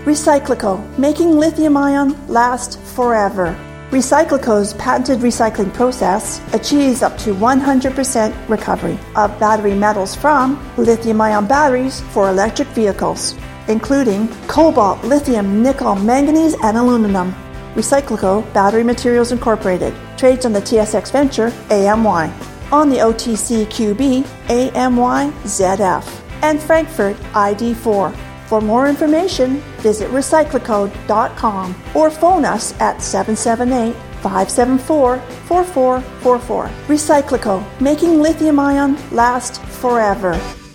Recyclico, making lithium-ion last forever. Recyclico's patented recycling process achieves up to 100% recovery of battery metals from lithium-ion batteries for electric vehicles, including cobalt, lithium, nickel, manganese, and aluminum. Recyclico Battery Materials Incorporated trades on the TSX Venture AMY, on the OTCQB AMYZF, and Frankfurt ID4. For more information, visit recyclico.com or phone us at 778-574-4444. Recyclico, making lithium-ion last forever.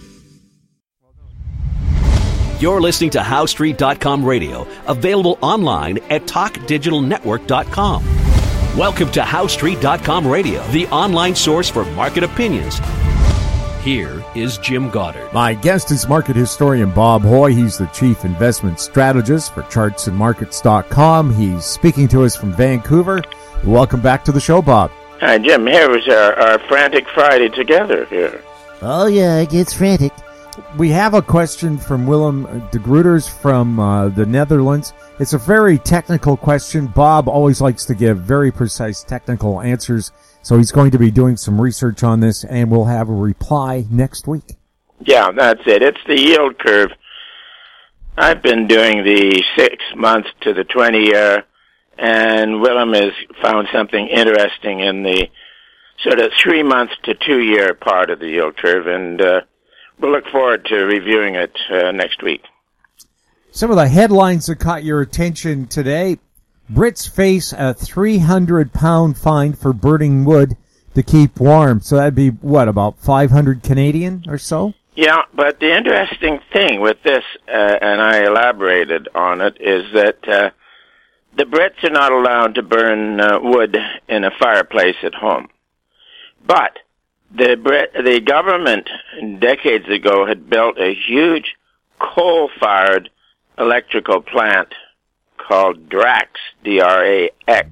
You're listening to HowStreet.com radio, available online at TalkDigitalNetwork.com. Welcome to HowStreet.com radio, the online source for market opinions. Here is Jim Goddard. My guest is market historian Bob Hoye. He's the chief investment strategist for chartsandmarkets.com. He's speaking to us from Vancouver. Welcome back to the show, Bob. Hi, Jim. Here was our frantic Friday together here. Oh, yeah, it gets frantic. We have a question from Willem de Grooters from the Netherlands. It's a very technical question. Bob always likes to give very precise technical answers. So he's going to be doing some research on this, and we'll have a reply next week. Yeah, that's it. It's the yield curve. I've been doing the 6 months to the 20-year, and Willem has found something interesting in the sort of 3 months to 2-year part of the yield curve, and we'll look forward to reviewing it next week. Some of the headlines that caught your attention today. Brits face a 300-pound fine for burning wood to keep warm. So that'd be, what, about 500 Canadian or so? Yeah, but the interesting thing with this, and I elaborated on it, is that the Brits are not allowed to burn wood in a fireplace at home. But the government decades ago had built a huge coal-fired electrical plant called Drax, D-R-A-X.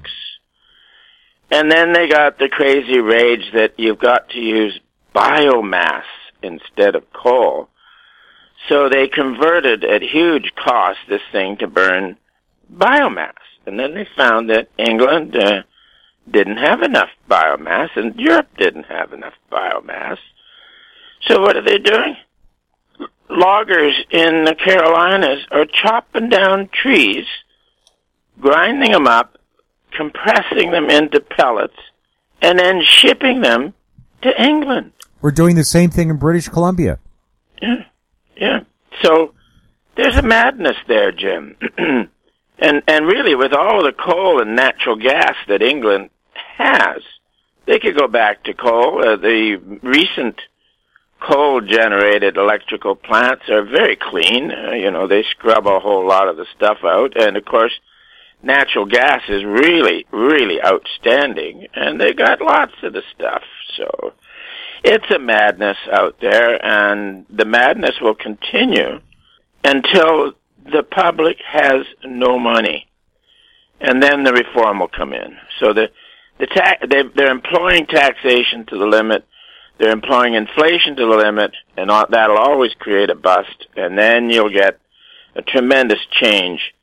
And then they got the crazy rage that you've got to use biomass instead of coal. So they converted at huge cost this thing to burn biomass. And then they found that England didn't have enough biomass and Europe didn't have enough biomass. So what are they doing? Loggers in the Carolinas are chopping down trees, grinding them up, compressing them into pellets, and then shipping them to England. We're doing the same thing in British Columbia. Yeah. So there's a madness there, Jim. and really, with all of the coal and natural gas that England has, they could go back to coal. The recent coal-generated electrical plants are very clean. They scrub a whole lot of the stuff out. And, of course, natural gas is really, really outstanding, and they got lots of the stuff. So it's a madness out there, and the madness will continue until the public has no money, and then the reform will come in. So they're employing taxation to the limit, they're employing inflation to the limit, and that'll always create a bust, and then you'll get a tremendous change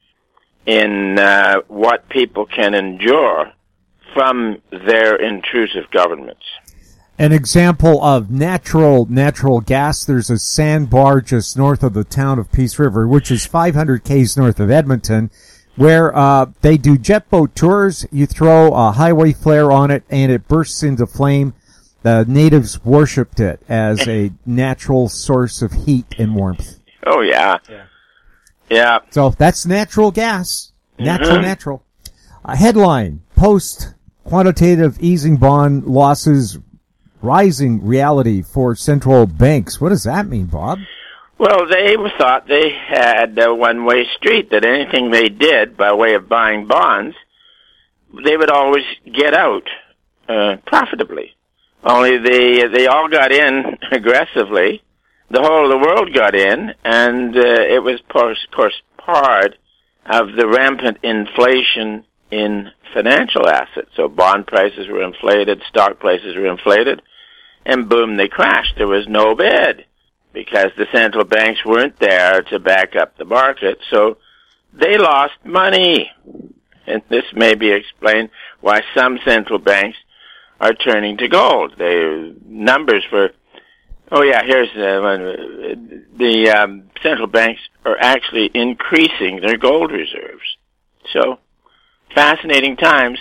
in what people can endure from their intrusive governments. An example of natural gas, there's a sandbar just north of the town of Peace River, which is 500 k's north of Edmonton, where they do jet boat tours. You throw a highway flare on it, and it bursts into flame. The natives worshipped it as a natural source of heat and warmth. Oh, yeah. Yeah. So that's natural gas. Natural. Headline, post-quantitative easing bond losses, rising reality for central banks. What does that mean, Bob? Well, they thought they had a one-way street, that anything they did by way of buying bonds, they would always get out profitably. Only they all got in aggressively. The whole of the world got in, and it was, of course, part of the rampant inflation in financial assets. So bond prices were inflated, stock prices were inflated, and boom, they crashed. There was no bid because the central banks weren't there to back up the market. So they lost money. And this may be explained why some central banks are turning to gold. The numbers for, here's the central banks are actually increasing their gold reserves. So, fascinating times.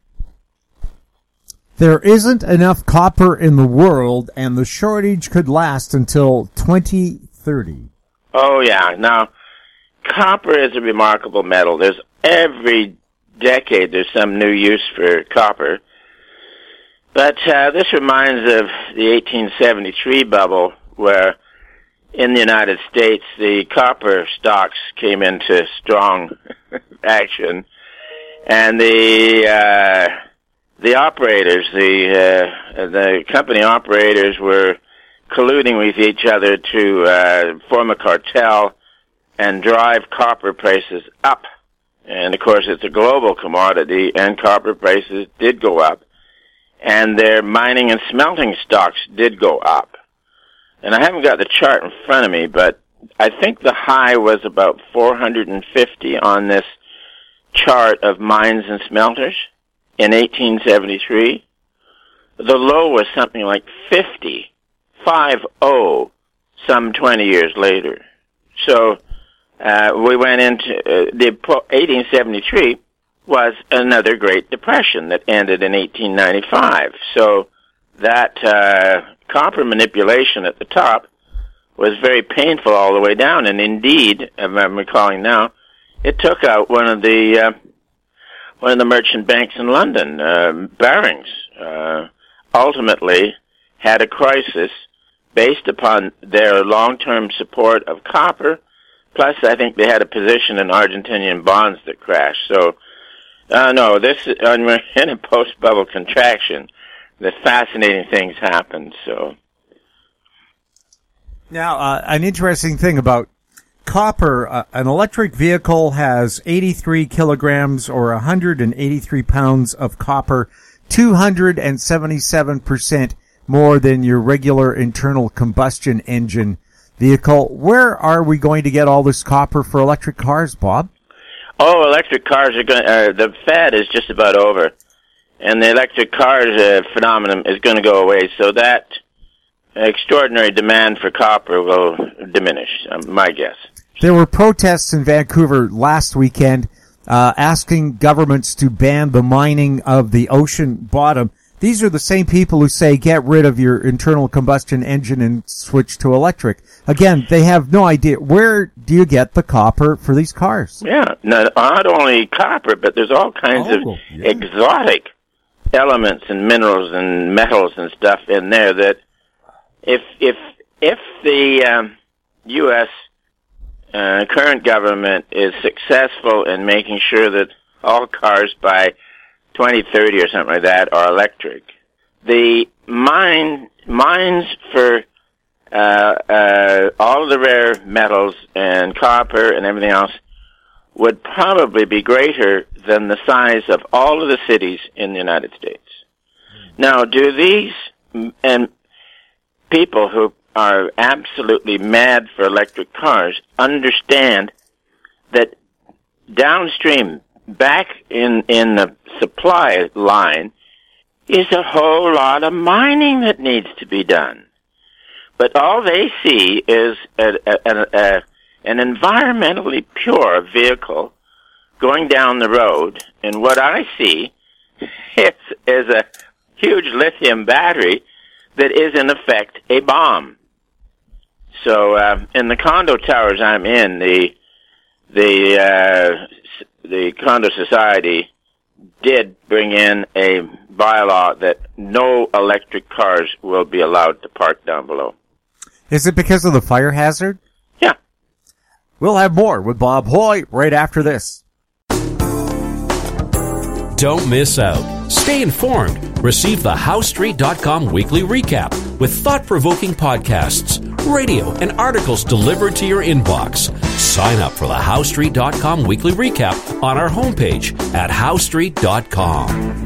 There isn't enough copper in the world, and the shortage could last until 2030. Oh, yeah. Now, copper is a remarkable metal. There's every decade there's some new use for copper. But this reminds of the 1873 bubble, where in the United States the copper stocks came into strong action, and the operators, the company operators, were colluding with each other to form a cartel and drive copper prices up. And of course, it's a global commodity, and copper prices did go up, and their mining and smelting stocks did go up. And I haven't got the chart in front of me, but I think the high was about 450 on this chart of mines and smelters in 1873. The low was something like 50, some 20 years later. So we went into the 1873 was another Great Depression that ended in 1895. So that copper manipulation at the top was very painful all the way down, and indeed, if I'm recalling now, it took out one of the merchant banks in London, Barings. Ultimately had a crisis based upon their long-term support of copper. Plus, I think they had a position in Argentinian bonds that crashed. So, we're in a post-bubble contraction. The fascinating things happened. So, now an interesting thing about copper: an electric vehicle has 83 kilograms or 183 pounds of copper, 277% more than your regular internal combustion engine vehicle. Where are we going to get all this copper for electric cars, Bob? Oh, electric cars are going. The fad is just about over, and the electric cars phenomenon is going to go away. So that extraordinary demand for copper will diminish. My guess. There were protests in Vancouver last weekend asking governments to ban the mining of the ocean bottom. These are the same people who say get rid of your internal combustion engine and switch to electric. Again, they have no idea. Where do you get the copper for these cars? Yeah, not only copper, but there's all kinds of exotic elements and minerals and metals and stuff in there that if the U.S. Current government is successful in making sure that all cars by 2030 or something like that are electric, the mines for all of the rare metals and copper and everything else would probably be greater than the size of all of the cities in the United States. Now, do these and people who are absolutely mad for electric cars understand that downstream, back in the supply line, is a whole lot of mining that needs to be done? But all they see is an environmentally pure vehicle going down the road, and what I see is a huge lithium battery that is in effect a bomb. So in the condo towers I'm in, the condo society did bring in a bylaw that no electric cars will be allowed to park down below. Is it because of the fire hazard? Yeah. We'll have more with Bob Hoy right after this. Don't miss out. Stay informed. Receive the HowStreet.com weekly recap with thought-provoking podcasts, radio, and articles delivered to your inbox. Sign up for the HowStreet.com weekly recap on our homepage at HowStreet.com.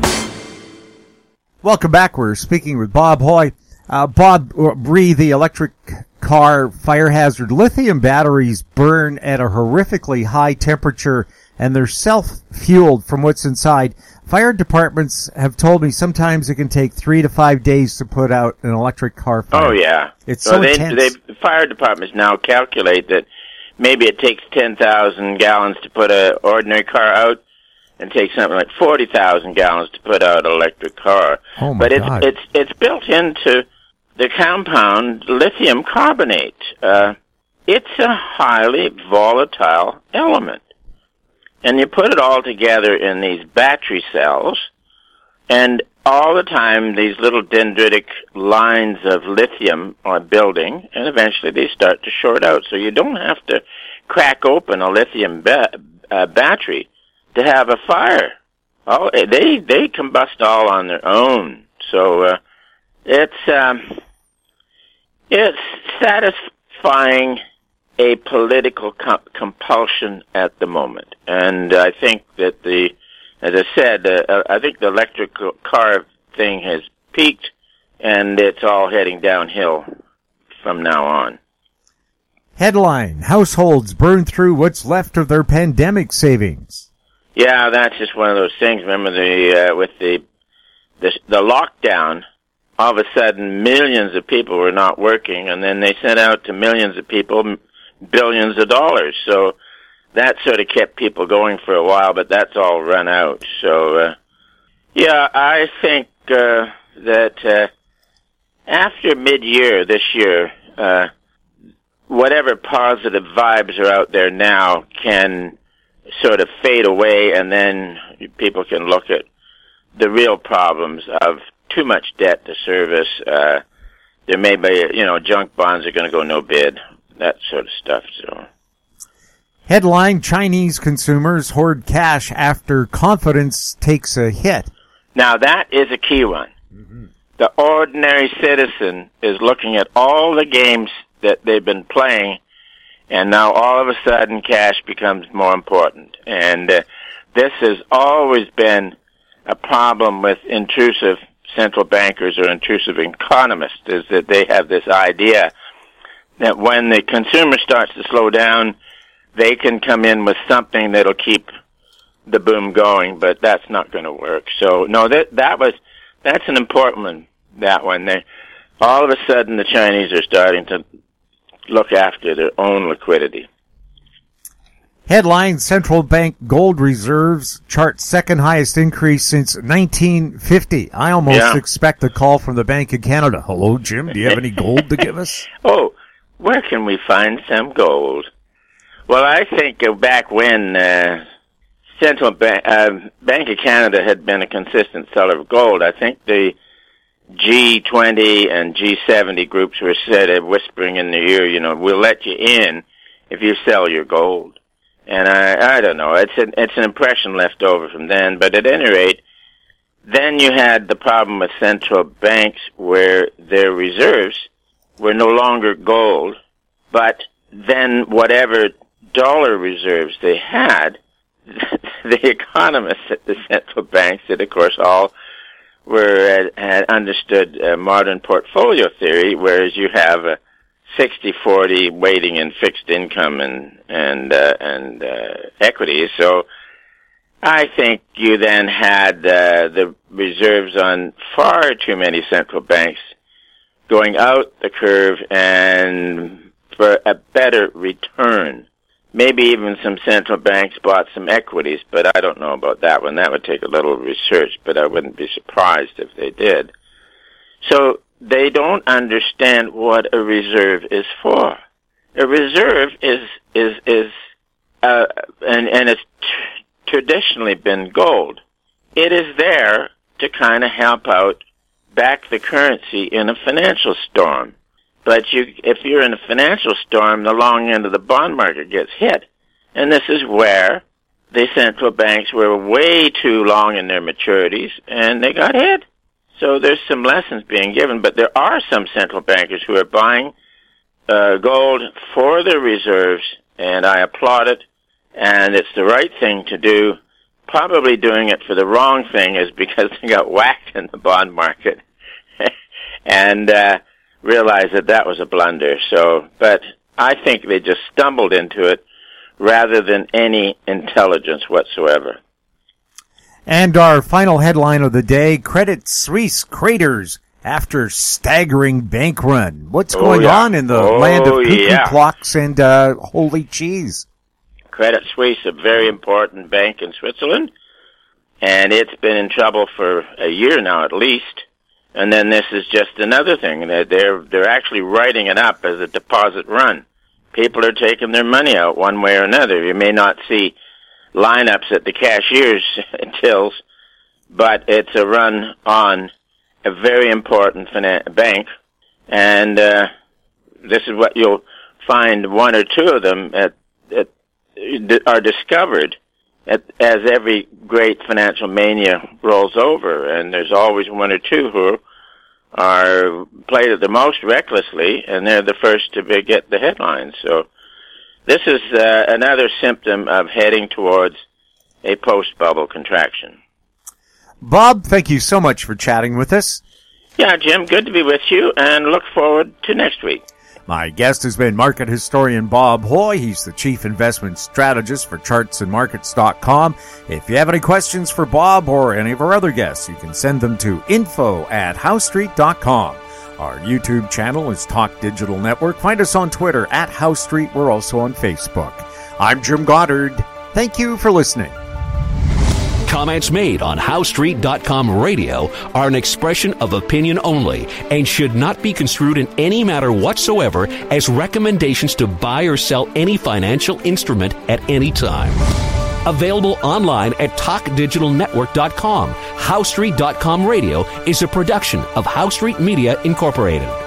Welcome back. We're speaking with Bob Hoy. Bob, re the electric car fire hazard. Lithium batteries burn at a horrifically high temperature, and they're self-fueled from what's inside. Fire departments have told me sometimes it can take 3 to 5 days to put out an electric car fire. Oh, yeah. It's so intense. Fire departments now calculate that maybe it takes 10,000 gallons to put an ordinary car out, and takes something like 40,000 gallons to put out an electric car. Oh my God. It's built into the compound lithium carbonate. It's a highly volatile element. And you put it all together in these battery cells, and all the time these little dendritic lines of lithium are building, and eventually they start to short out. So you don't have to crack open a lithium battery to have a fire. Oh, they combust all on their own. So it's satisfying a political compulsion at the moment, and I think that as I said, I think the electric car thing has peaked, and it's all heading downhill from now on. Headline: Households burn through what's left of their pandemic savings. Yeah, that's just one of those things. Remember with the lockdown, all of a sudden millions of people were not working, and then they sent out to millions of people billions of dollars. So that sort of kept people going for a while, but that's all run out. So, yeah, I think that after mid-year this year, whatever positive vibes are out there now can sort of fade away, and then people can look at the real problems of too much debt to service. There may be, junk bonds are going to go no bid, that sort of stuff. So, headline: Chinese consumers hoard cash after confidence takes a hit. Now that is a key one. Mm-hmm. The ordinary citizen is looking at all the games that they've been playing, and now all of a sudden cash becomes more important. And this has always been a problem with intrusive central bankers or intrusive economists, is that they have this idea that when the consumer starts to slow down, they can come in with something that'll keep the boom going, but that's not going to work. So, no, that's an important one, that one. All of a sudden the Chinese are starting to look after their own liquidity. Headline: Central bank gold reserves chart second highest increase since 1950. I almost expect a call from the Bank of Canada. Hello, Jim, do you have any gold to give us? Oh, where can we find some gold? Well, I think back when Central Bank of Canada had been a consistent seller of gold, I think the G20 and G70 groups were sort of whispering in their ear, we'll let you in if you sell your gold. And I don't know, it's an impression left over from then, but at any rate, then you had the problem with central banks where their reserves were no longer gold, but then whatever dollar reserves they had, the economists at the central banks that, of course, all had understood modern portfolio theory, whereas you have a 60-40 weighting in fixed income and equities. So I think you then had the reserves on far too many central banks going out the curve and for a better return. Maybe even some central banks bought some equities, but I don't know about that one. That would take a little research, but I wouldn't be surprised if they did. So they don't understand what a reserve is for. A reserve is and it's traditionally been gold. It is there to kind of help out, back the currency in a financial storm. But if you're in a financial storm, the long end of the bond market gets hit. And this is where the central banks were way too long in their maturities, and they got hit. So there's some lessons being given, but there are some central bankers who are buying gold for their reserves, and I applaud it, and it's the right thing to do. Probably doing it for the wrong thing is because they got whacked in the bond market. And realize that that was a blunder. So, but I think they just stumbled into it rather than any intelligence whatsoever. And our final headline of the day, Credit Suisse craters after staggering bank run. What's going on in the land of cuckoo clocks and holy cheese? Credit Suisse, a very important bank in Switzerland, and it's been in trouble for a year now at least. And then this is just another thing. They're actually writing it up as a deposit run. People are taking their money out one way or another. You may not see lineups at the cashier's tills, but it's a run on a very important bank, and this is what you'll find. One or two of them are discovered as every great financial mania rolls over, and there's always one or two who are played it the most recklessly, and they're the first to get the headlines. So this is another symptom of heading towards a post-bubble contraction. Bob, thank you so much for chatting with us. Yeah, Jim, good to be with you, and look forward to next week. My guest has been market historian Bob Hoye. He's the chief investment strategist for chartsandmarkets.com. If you have any questions for Bob or any of our other guests, you can send them to info@howestreet.com. Our YouTube channel is Talk Digital Network. Find us on Twitter @HowStreet. We're also on Facebook. I'm Jim Goddard. Thank you for listening. Comments made on HowStreet.com radio are an expression of opinion only and should not be construed in any matter whatsoever as recommendations to buy or sell any financial instrument at any time. Available online at TalkDigitalNetwork.com. HowStreet.com radio is a production of HowStreet Media Incorporated.